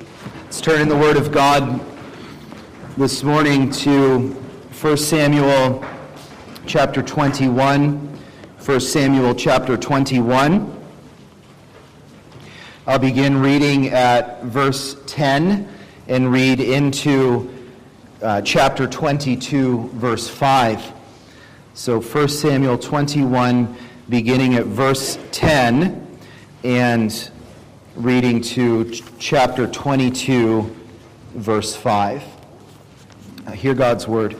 Let's turn in the Word of God this morning to 1 Samuel chapter 21. 1 Samuel chapter 21. I'll begin reading at verse 10 and read into chapter 22, verse 5. So 1 Samuel 21, beginning at verse 10 and reading to chapter 22, verse 5. Hear God's word.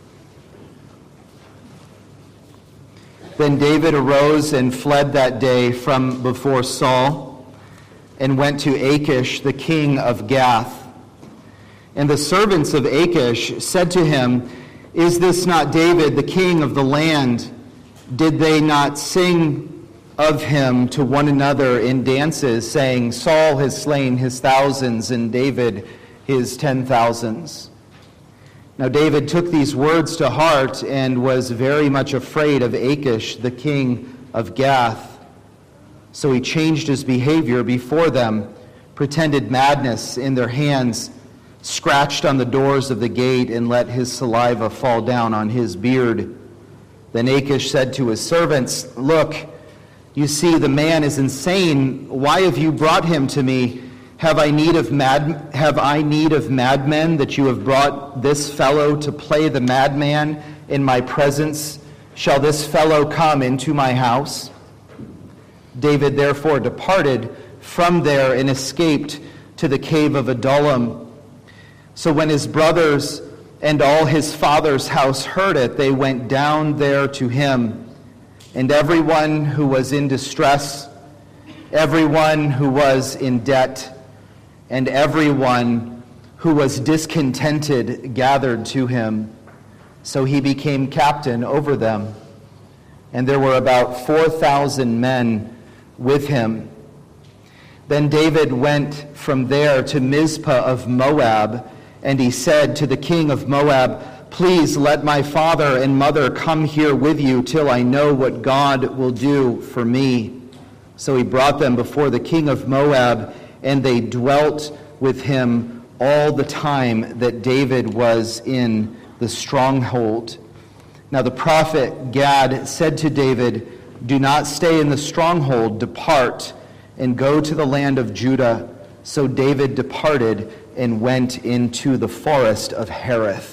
Then David arose and fled that day from before Saul and went to Achish, the king of Gath. And the servants of Achish said to him, "Is this not David, the king of the land? Did they not sing of him to one another in dances, saying, Saul has slain his thousands and David his 10,000s? Now David took these words to heart and was very much afraid of Achish, the king of Gath. So he changed his behavior before them, pretended madness in their hands, scratched on the doors of the gate, and let his saliva fall down on his beard. Then Achish said to his servants, Look, you see, the man is insane. Why have you brought him to me? Have I need of madmen that you have brought this fellow to play the madman in my presence? Shall this fellow come into my house? David therefore departed from there and escaped to the cave of Adullam. So when his brothers and all his father's house heard it, they went down there to him. And everyone who was in distress, everyone who was in debt, and everyone who was discontented gathered to him. So he became captain over them. And there were about 4,000 men with him. Then David went from there to Mizpah of Moab, and he said to the king of Moab, Please let my father and mother come here with you till I know what God will do for me. So he brought them before the king of Moab, and they dwelt with him all the time that David was in the stronghold. Now the prophet Gad said to David, Do not stay in the stronghold, depart and go to the land of Judah. So David departed and went into the forest of Hereth.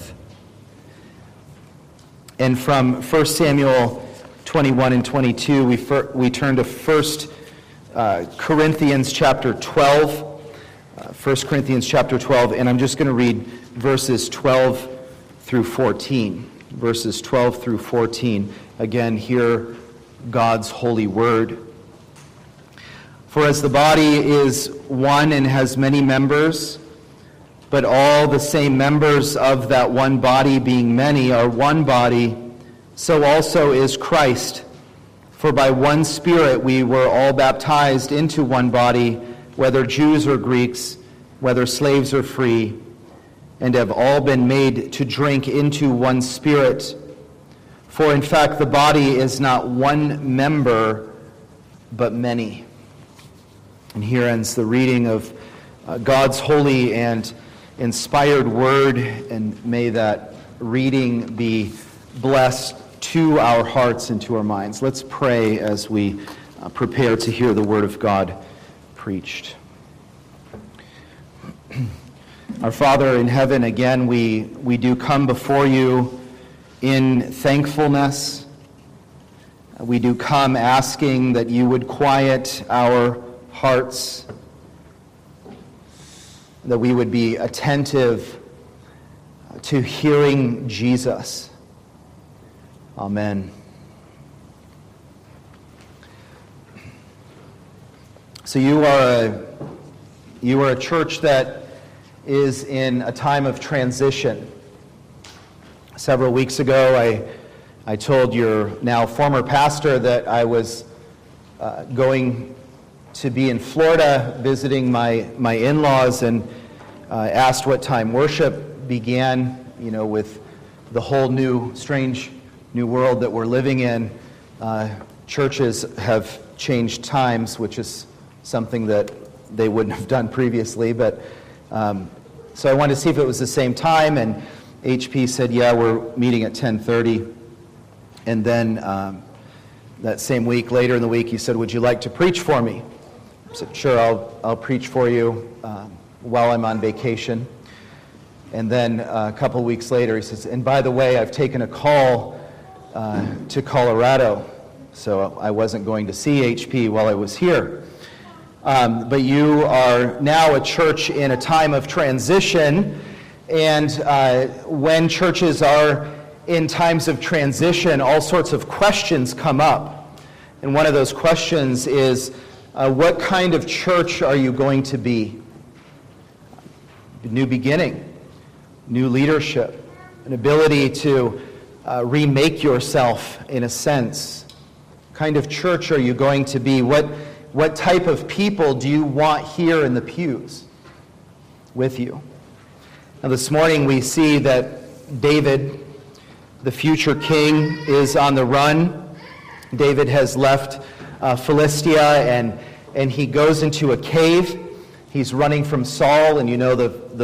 And from 1 Samuel 21 and 22, we turn to 1 Corinthians chapter 12. 1 Corinthians chapter 12, and I'm just going to read verses 12 through 14. Verses 12 through 14. Again, hear God's holy word. For as the body is one and has many members, but all the same members of that one body, being many, are one body, so also is Christ. For by one Spirit we were all baptized into one body, whether Jews or Greeks, whether slaves or free, and have all been made to drink into one Spirit. For in fact the body is not one member, but many. And here ends the reading of God's holy and inspired word, and may that reading be blessed to our hearts and to our minds. Let's pray as we prepare to hear the word of God preached. Our Father in heaven, again, we do come before you in thankfulness. We do come asking that you would quiet our hearts, that we would be attentive to hearing Jesus. Amen. So you are a church that is in a time of transition. Several weeks ago, I told your now former pastor that I was going to be in Florida visiting my in-laws, and asked what time worship began, with the whole strange new world that we're living in. Churches have changed times, which is something that they wouldn't have done previously, but So I wanted to see if it was the same time, and HP said, yeah, we're meeting at 10:30. And then that same week, later in the week, he said, would you like to preach for me? I said, sure, I'll preach for you while I'm on vacation. And then a couple weeks later, he says, and by the way, I've taken a call to Colorado, so I wasn't going to see HP while I was here. But you are now a church in a time of transition, and when churches are in times of transition, all sorts of questions come up. And one of those questions is, what kind of church are you going to be? New beginning, new leadership, an ability to remake yourself in a sense. What kind of church are you going to be? What type of people do you want here in the pews with you? Now this morning we see that David, the future king, is on the run. David has left Philistia and he goes into a cave. He's running from Saul, and you know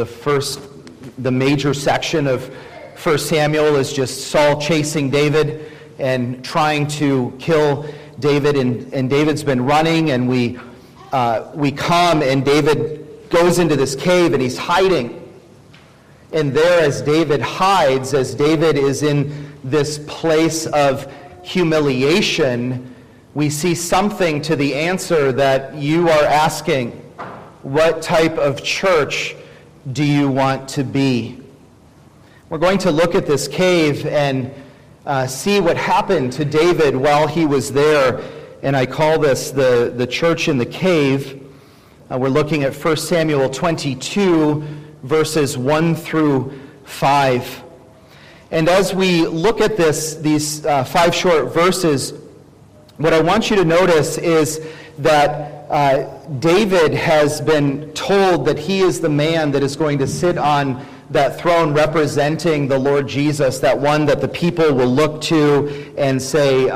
the major section of 1 Samuel is just Saul chasing David and trying to kill David, and David's been running, and we come, and David goes into this cave, and he's hiding. And there, as David hides, as David is in this place of humiliation, we see something to the answer that you are asking. What type of church do you want to be? We're going to look at this cave and see what happened to David while he was there. And I call this the church in the cave. We're looking at 1 Samuel 22, verses 1 through 5. And as we look at these 5 short verses, what I want you to notice is that David has been told that he is the man that is going to sit on that throne representing the Lord Jesus, that one that the people will look to and say,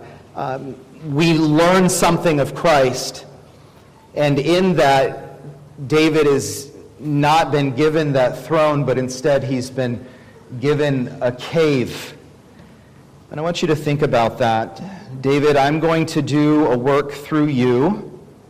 we learn something of Christ. And in that, David has not been given that throne, but instead he's been given a cave. And I want you to think about that. David, I'm going to do a work through you.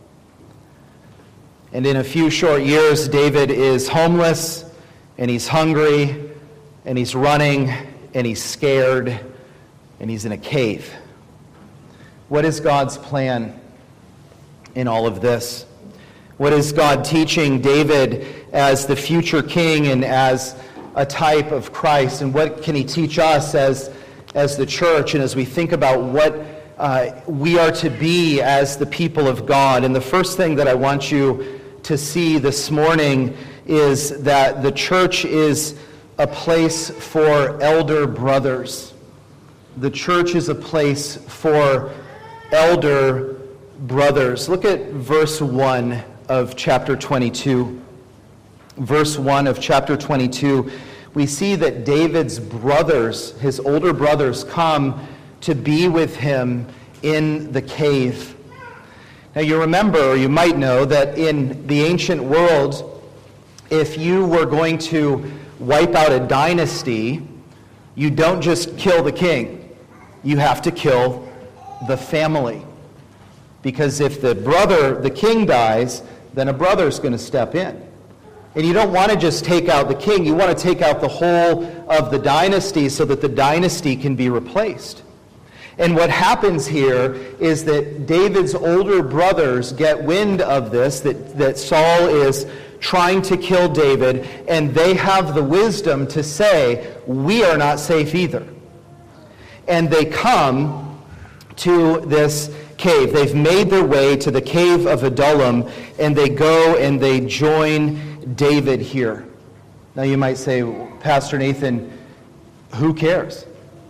And in a few short years, David is homeless, and he's hungry, and he's running, and he's scared, and he's in a cave. What is God's plan in all of this? What is God teaching David as the future king and as a type of Christ? And what can he teach us as the church and as we think about what we are to be as the people of God? And the first thing that I want you to see this morning is that the church is a place for elder brothers. The church is a place for elder brothers. Look at verse 1 of chapter 22. Verse 1 of chapter 22, we see that David's brothers, his older brothers, come to be with him in the cave. Now you remember, or you might know, that in the ancient world, if you were going to wipe out a dynasty, you don't just kill the king. You have to kill the family. Because if the king dies, then a brother's going to step in. And you don't want to just take out the king. You want to take out the whole of the dynasty so that the dynasty can be replaced. And what happens here is that David's older brothers get wind of this, that Saul is trying to kill David, and they have the wisdom to say, we are not safe either. And they come to this cave. They've made their way to the cave of Adullam, and they go and they join David here. Now you might say, Pastor Nathan, who cares?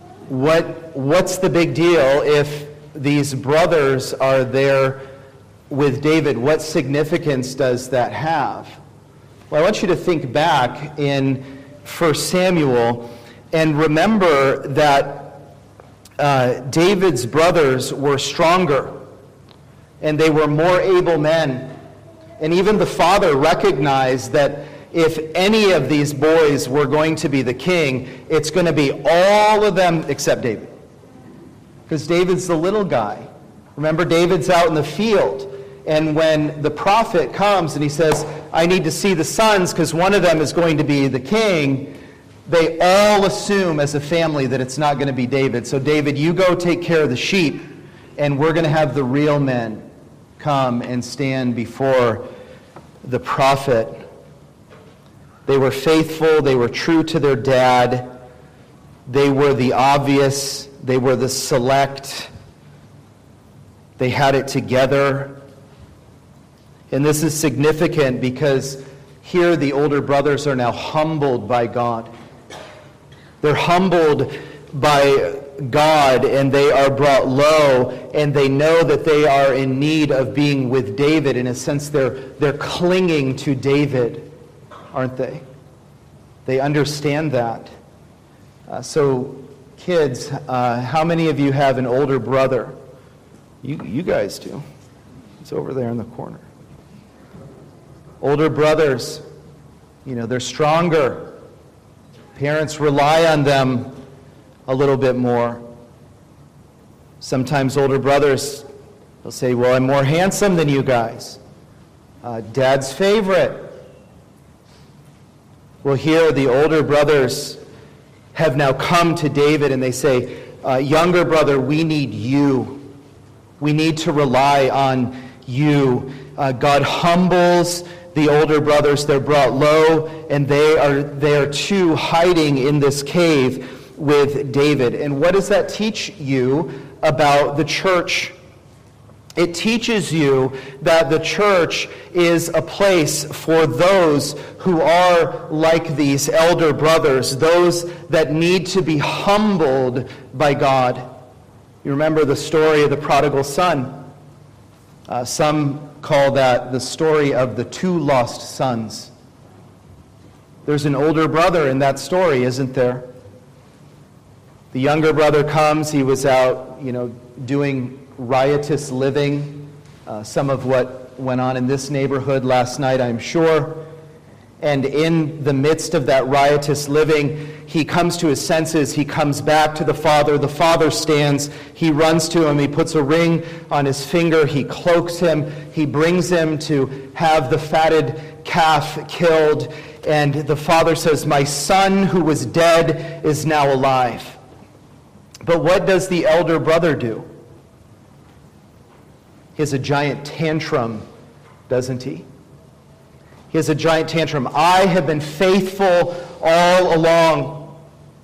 What's the big deal if these brothers are there with David? What significance does that have? Well, I want you to think back in 1 Samuel and remember that David's brothers were stronger and they were more able men. And even the father recognized that if any of these boys were going to be the king, it's going to be all of them except David. Because David's the little guy. Remember, David's out in the field. And when the prophet comes and he says, I need to see the sons because one of them is going to be the king, they all assume as a family that it's not going to be David. So David, you go take care of the sheep, and we're going to have the real men come and stand before the prophet. They were faithful. They were true to their dad. They were the obvious. They were the select. They had it together. And this is significant because here the older brothers are now humbled by God. They're humbled by God, and they are brought low, and they know that they are in need of being with David. In a sense, they're clinging to David, aren't they? They understand that. So, kids, how many of you have an older brother? You guys do. It's over there in the corner. Older brothers, they're stronger. Parents rely on them a little bit more. Sometimes older brothers, they'll say, well, I'm more handsome than you guys. Dad's favorite. Well, here the older brothers have now come to David and they say, younger brother, we need you. We need to rely on you. God humbles the older brothers. They're brought low, and they are too hiding in this cave with David. And what does that teach you about the church? It teaches you that the church is a place for those who are like these elder brothers, those that need to be humbled by God. You remember the story of the prodigal son. Some call that the story of the two lost sons. There's an older brother in that story, isn't there? The younger brother comes. He was out, doing riotous living. Some of what went on in this neighborhood last night, I'm sure. And in the midst of that riotous living, he comes to his senses. He comes back to the father. The father stands. He runs to him. He puts a ring on his finger. He cloaks him. He brings him to have the fatted calf killed. And the father says, my son who was dead is now alive. But what does the elder brother do? He has a giant tantrum, doesn't he? He has a giant tantrum. I have been faithful all along.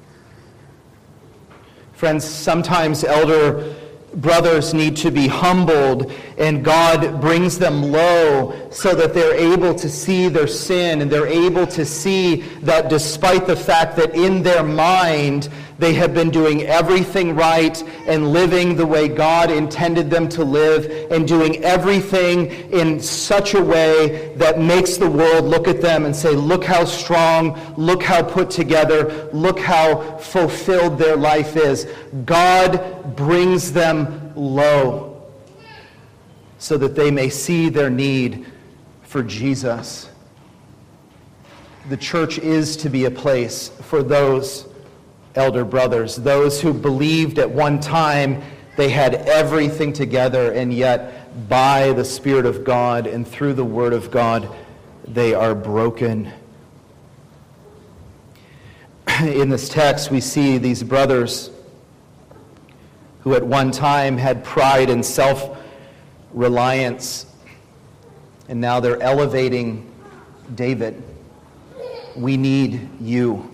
Friends, sometimes elder brothers need to be humbled, and God brings them low so that they're able to see their sin, and they're able to see that despite the fact that in their mind they have been doing everything right and living the way God intended them to live and doing everything in such a way that makes the world look at them and say, look how strong, look how put together, look how fulfilled their life is. God brings them low so that they may see their need for Jesus. The church is to be a place for those elder brothers, those who believed at one time they had everything together, and yet by the Spirit of God and through the Word of God, they are broken. In this text, we see these brothers who at one time had pride and self-reliance, and now they're elevating David. We need you.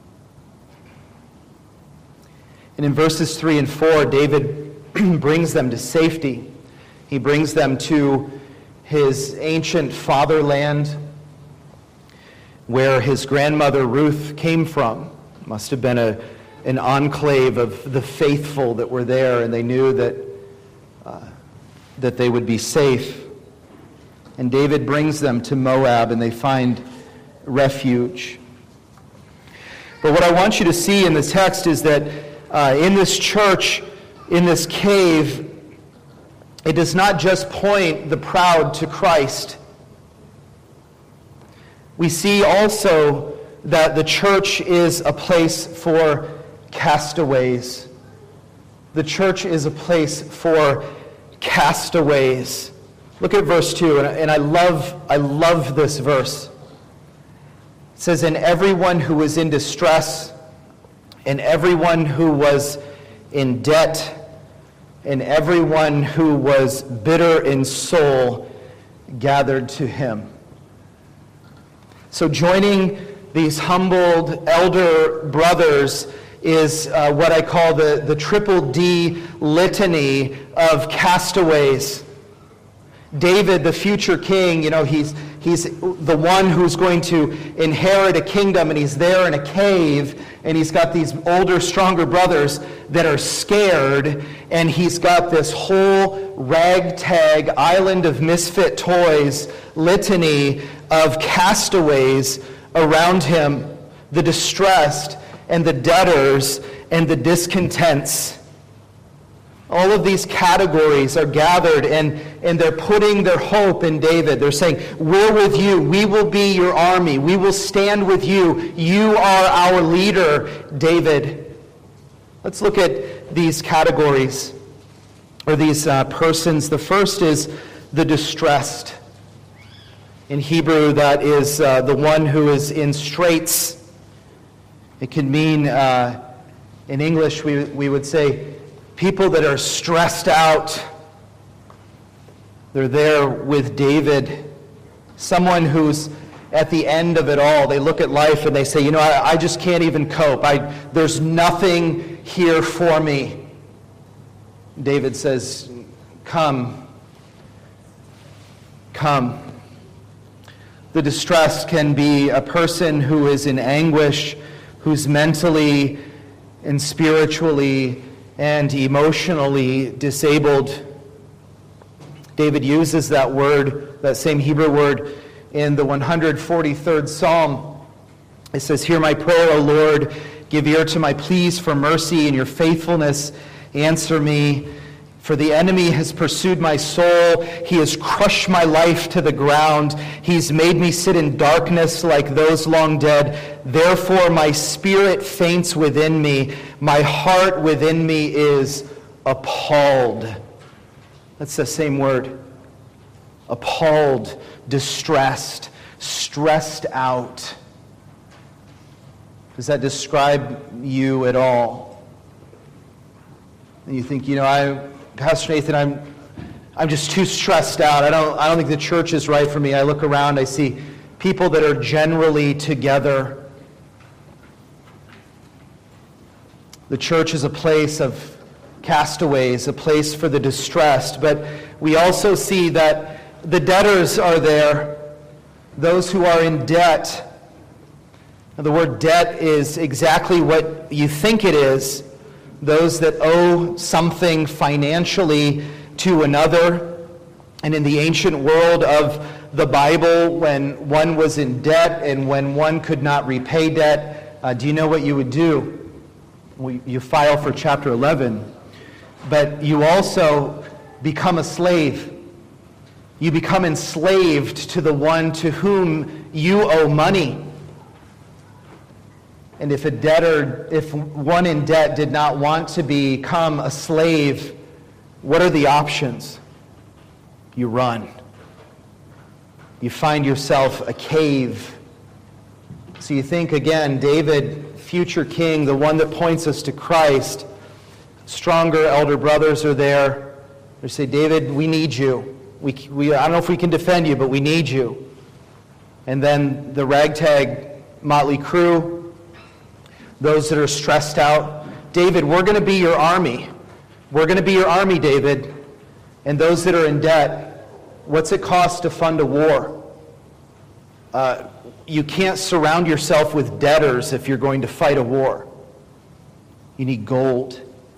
And in verses 3 and 4, David brings them to safety. He brings them to his ancient fatherland where his grandmother Ruth came from. It must have been an enclave of the faithful that were there, and they knew that they would be safe. And David brings them to Moab, and they find refuge. But what I want you to see in the text is that in this church, in this cave, it does not just point the proud to Christ. We see also that the church is a place for castaways. The church is a place for castaways. Look at verse 2, and I love this verse. It says, "And everyone who was in distress, and everyone who was in debt, and everyone who was bitter in soul gathered to him." So joining these humbled elder brothers is what I call the triple D litany of castaways. David, the future king, he's the one who's going to inherit a kingdom, and he's there in a cave, and he's got these older, stronger brothers that are scared, and he's got this whole ragtag island of misfit toys litany of castaways around him, the distressed and the debtors and the discontents. All of these categories are gathered, and they're putting their hope in David. They're saying, we're with you. We will be your army. We will stand with you. You are our leader, David. Let's look at these categories, or these persons. The first is the distressed. In Hebrew, that is the one who is in straits. It can mean, in English, we would say, people that are stressed out. They're there with David. Someone who's at the end of it all. They look at life and they say, I just can't even cope. There's nothing here for me. David says, come. Come. The distressed can be a person who is in anguish, who's mentally and spiritually and emotionally disabled. David uses that word, that same Hebrew word, in the 143rd Psalm. It says, "Hear my prayer, O Lord. Give ear to my pleas for mercy. In your faithfulness answer me. For the enemy has pursued my soul. He has crushed my life to the ground. He's made me sit in darkness like those long dead. Therefore my spirit faints within me. My heart within me is appalled." That's the same word. Appalled, distressed, stressed out. Does that describe you at all? And you think, Pastor Nathan, I'm just too stressed out. I don't think the church is right for me. I look around, I see people that are generally together. The church is a place of castaways, a place for the distressed, but we also see that the debtors are there, those who are in debt. Now, the word debt is exactly what you think it is. Those that owe something financially to another. And in the ancient world of the Bible, when one was in debt and when one could not repay debt, do you know what you would do? Well, you file for Chapter 11. But you also become a slave. You become enslaved to the one to whom you owe money. And if one in debt did not want to become a slave, what are the options? You run. You find yourself a cave. So you think again, David, future king, the one that points us to Christ, stronger elder brothers are there. They say, David, we need you. I don't know if we can defend you, but we need you. And then the ragtag motley crew, those that are stressed out. David, we're going to be your army. We're going to be your army, David. And those that are in debt, what's it cost to fund a war? You can't surround yourself with debtors if you're going to fight a war. You need gold.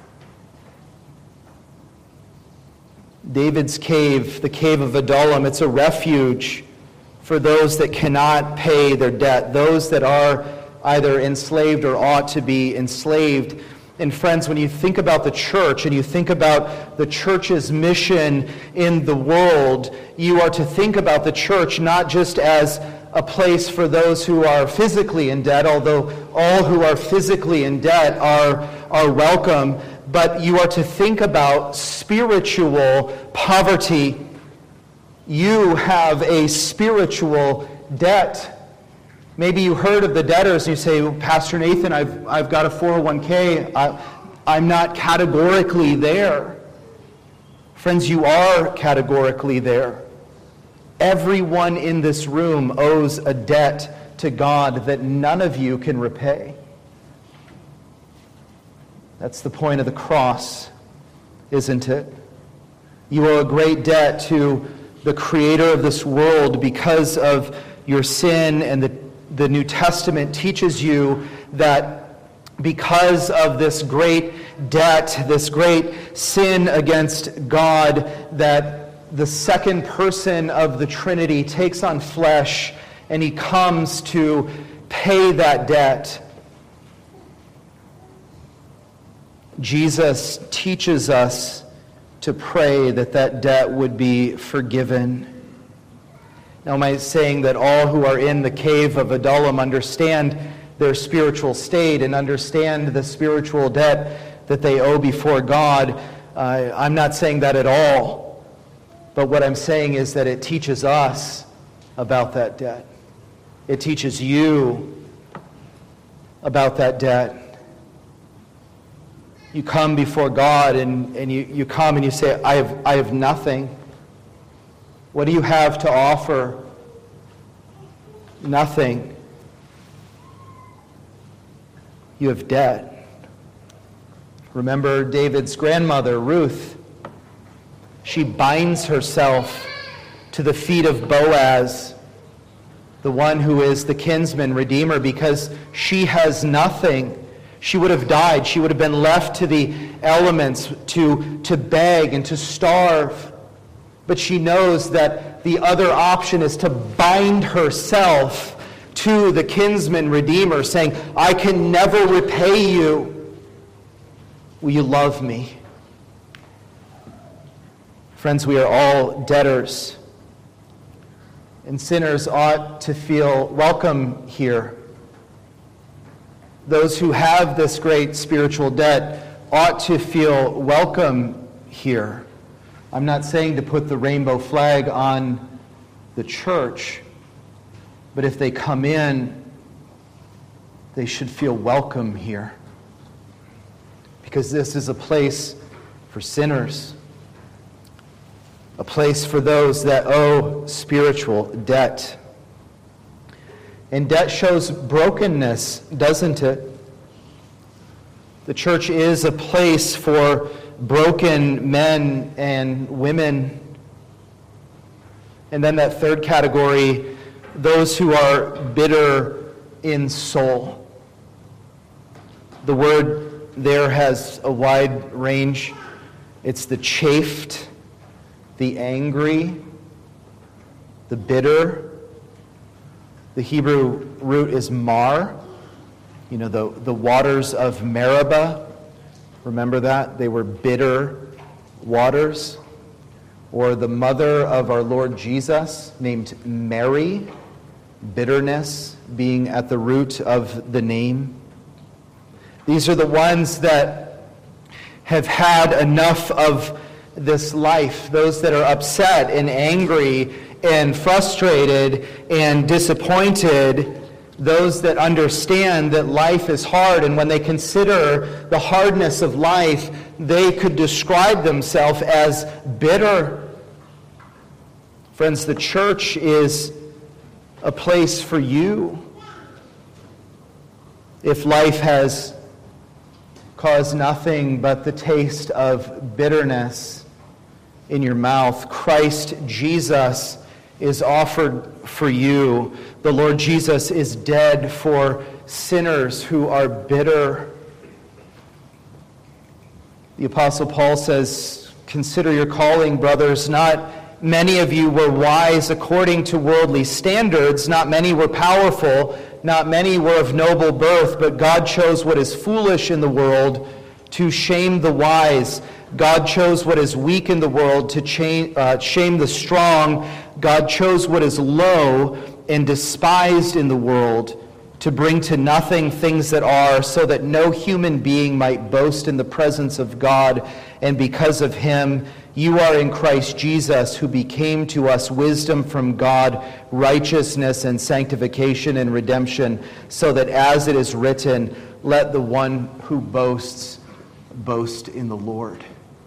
David's cave, the cave of Adullam, it's a refuge for those that cannot pay their debt, those that are either enslaved or ought to be enslaved. And friends, when you think about the church and you think about the church's mission in the world, you are to think about the church not just as a place for those who are physically in debt, although all who are physically in debt are welcome. But you are to think about spiritual poverty. You have a spiritual debt. Maybe you heard of the debtors and you say, Pastor Nathan, I've got a 401k. I'm not categorically there. Friends, you are categorically there. Everyone in this room owes a debt to God that none of you can repay. That's the point of the cross, isn't it? You owe a great debt to the Creator of this world because of your sin, and the New Testament teaches you that because of this great debt, this great sin against God, that the second person of the Trinity takes on flesh and he comes to pay that debt. Jesus teaches us to pray that that debt would be forgiven. Now, am I saying that all who are in the cave of Adullam understand their spiritual state and understand the spiritual debt that they owe before God? I'm not saying that at all. But what I'm saying is that it teaches us about that debt. It teaches you about that debt. You come before God and you come and you say, I have nothing. What do you have to offer? Nothing. You have debt. Remember David's grandmother, Ruth. She binds herself to the feet of Boaz, the one who is the kinsman redeemer, because she has nothing. She would have died. She would have been left to the elements to beg and to starve. But she knows that the other option is to bind herself to the kinsman redeemer, saying, I can never repay you. Will you love me? Friends, we are all debtors, and sinners ought to feel welcome here. Those who have this great spiritual debt ought to feel welcome here. I'm not saying to put the rainbow flag on the church, but if they come in, they should feel welcome here, because this is a place for sinners. A place for those that owe spiritual debt. And debt shows brokenness, doesn't it? The church is a place for broken men and women. And then that third category, those who are bitter in soul. The word there has a wide range. It's the chafed, the angry, the bitter. The Hebrew root is mar. You know, the waters of Meribah. Remember that? They were bitter waters. Or the mother of our Lord Jesus, named Mary, bitterness being at the root of the name. These are the ones that have had enough of this life, those that are upset and angry and frustrated and disappointed, those that understand that life is hard, and when they consider the hardness of life, they could describe themselves as bitter. Friends, the church is a place for you. If life has caused nothing but the taste of bitterness in your mouth, Christ Jesus is offered for you. The Lord Jesus is dead for sinners who are bitter. The Apostle Paul says, consider your calling, brothers. Not many of you were wise according to worldly standards. Not many were powerful. Not many were of noble birth. But God chose what is foolish in the world to shame the wise. God chose what is weak in the world to shame the strong. God chose what is low and despised in the world, to bring to nothing things that are, so that no human being might boast in the presence of God. And because of him, you are in Christ Jesus, who became to us wisdom from God, righteousness and sanctification and redemption, so that as it is written, let the one who boasts boast in the Lord.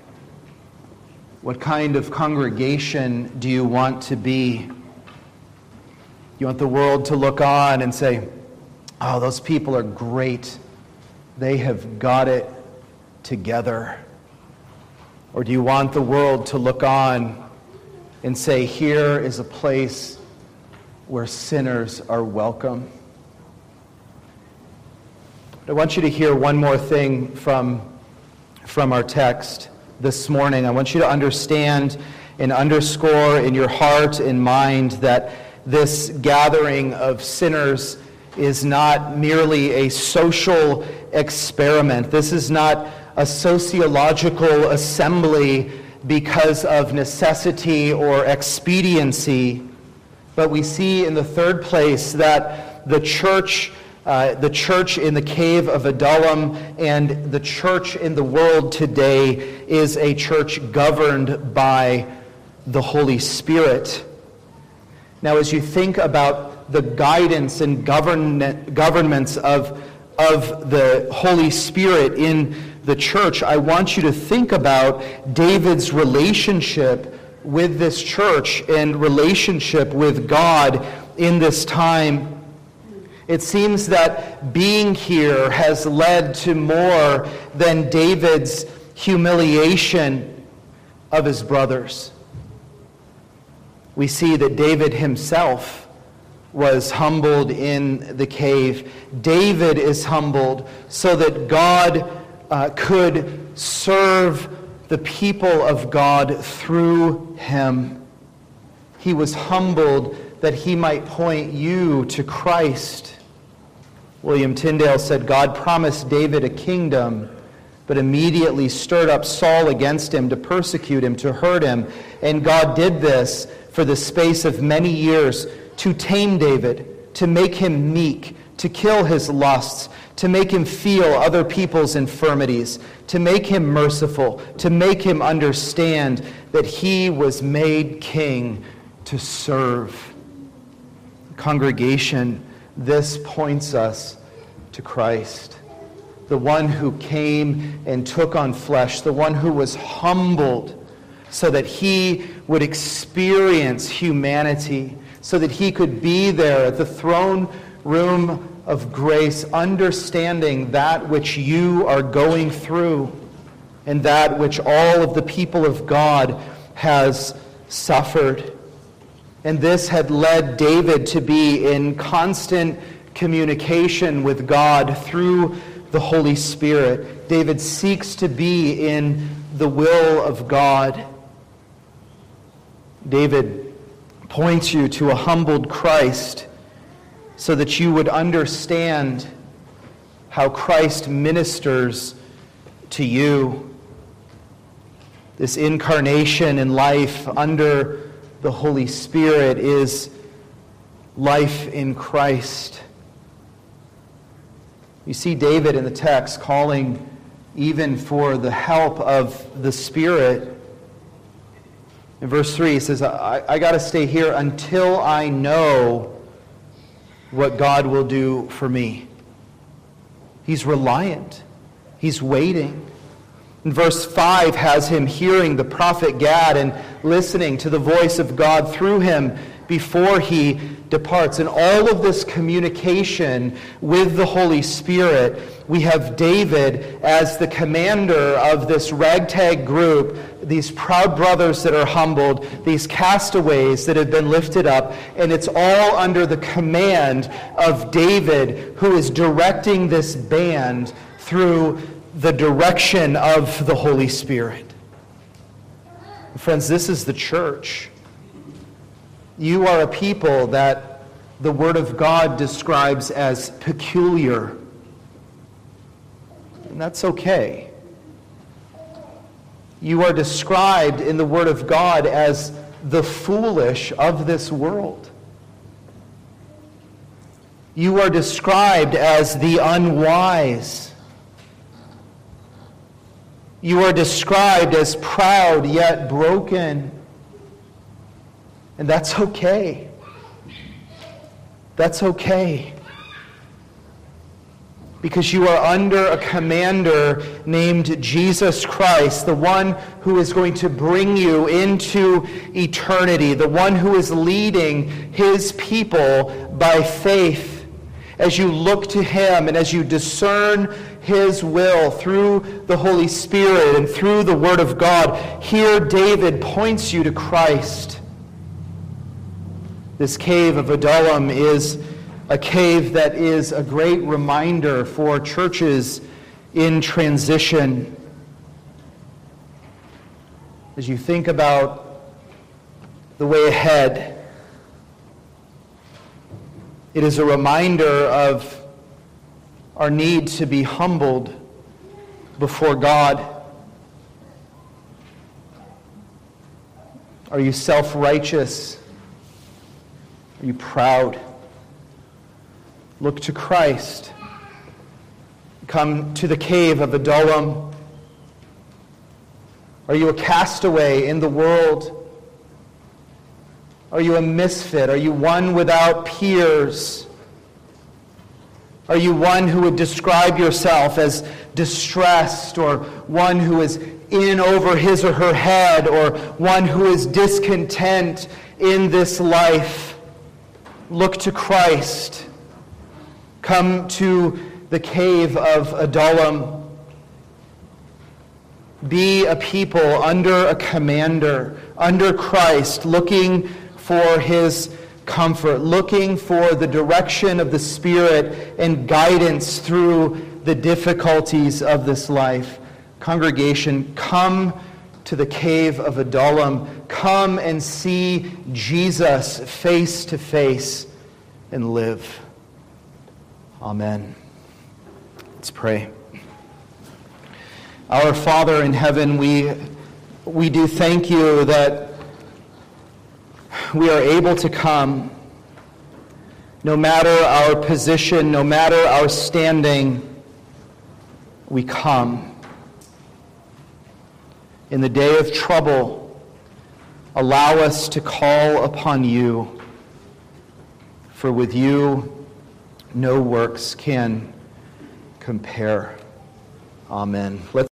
What kind of congregation do you want to be? You want the world to look on and say, oh, those people are great. They have got it together. Or do you want the world to look on and say, here is a place where sinners are welcome? I want you to hear one more thing from our text this morning. I want you to understand and underscore in your heart and mind that this gathering of sinners is not merely a social experiment. This is not a sociological assembly because of necessity or expediency. But we see in the third place that the church in the cave of Adullam and the church in the world today is a church governed by the Holy Spirit. Now, as you think about the guidance and governments of the Holy Spirit in the church, I want you to think about David's relationship with this church and relationship with God in this time. It seems that being here has led to more than David's humiliation of his brothers. We see that David himself was humbled in the cave. David is humbled so that God could serve the people of God through him. He was humbled that he might point you to Christ. William Tyndale said, God promised David a kingdom, but immediately stirred up Saul against him to persecute him, to hurt him. And God did this for the space of many years to tame David, to make him meek, to kill his lusts, to make him feel other people's infirmities, to make him merciful, to make him understand that he was made king to serve. Congregation, this points us to Christ, the one who came and took on flesh, the one who was humbled so that he would experience humanity, so that he could be there at the throne room of grace, understanding that which you are going through and that which all of the people of God has suffered. And this had led David to be in constant communication with God through the Holy Spirit. David seeks to be in the will of God. David points you to a humbled Christ so that you would understand how Christ ministers to you. This incarnation and life under the Holy Spirit is life in Christ. You see David in the text calling even for the help of the Spirit. In verse 3, he says, I got to stay here until I know what God will do for me. He's reliant. He's waiting. And verse 5 has him hearing the prophet Gad and listening to the voice of God through him before he departs. In all of this communication with the Holy Spirit, we have David as the commander of this ragtag group, these proud brothers that are humbled, these castaways that have been lifted up, and it's all under the command of David, who is directing this band through the direction of the Holy Spirit. Friends, this is the church. You are a people that the Word of God describes as peculiar. And that's okay. You are described in the Word of God as the foolish of this world. You are described as the unwise. You are described as proud yet broken. And that's okay. That's okay. Because you are under a commander named Jesus Christ, the one who is going to bring you into eternity, the one who is leading his people by faith. As you look to him and as you discern his will through the Holy Spirit and through the Word of God, here David points you to Christ. This cave of Adullam is a cave that is a great reminder for churches in transition. As you think about the way ahead, it is a reminder of our need to be humbled before God. Are you self-righteous? Are you proud? Look to Christ. Come to the cave of Adullam. Are you a castaway in the world? Are you a misfit? Are you one without peers? Are you one who would describe yourself as distressed, or one who is in over his or her head, or one who is discontent in this life? Look to Christ. Come to the cave of Adullam. Be a people under a commander, under Christ, looking for his comfort, looking for the direction of the Spirit and guidance through the difficulties of this life. Congregation, come to the cave of Adullam. Come and see Jesus face to face and live. Amen. Let's pray. Our Father in heaven, we do thank you that we are able to come, no matter our position, no matter our standing, we come. In the day of trouble, allow us to call upon you, for with you no works can compare. Amen. Let's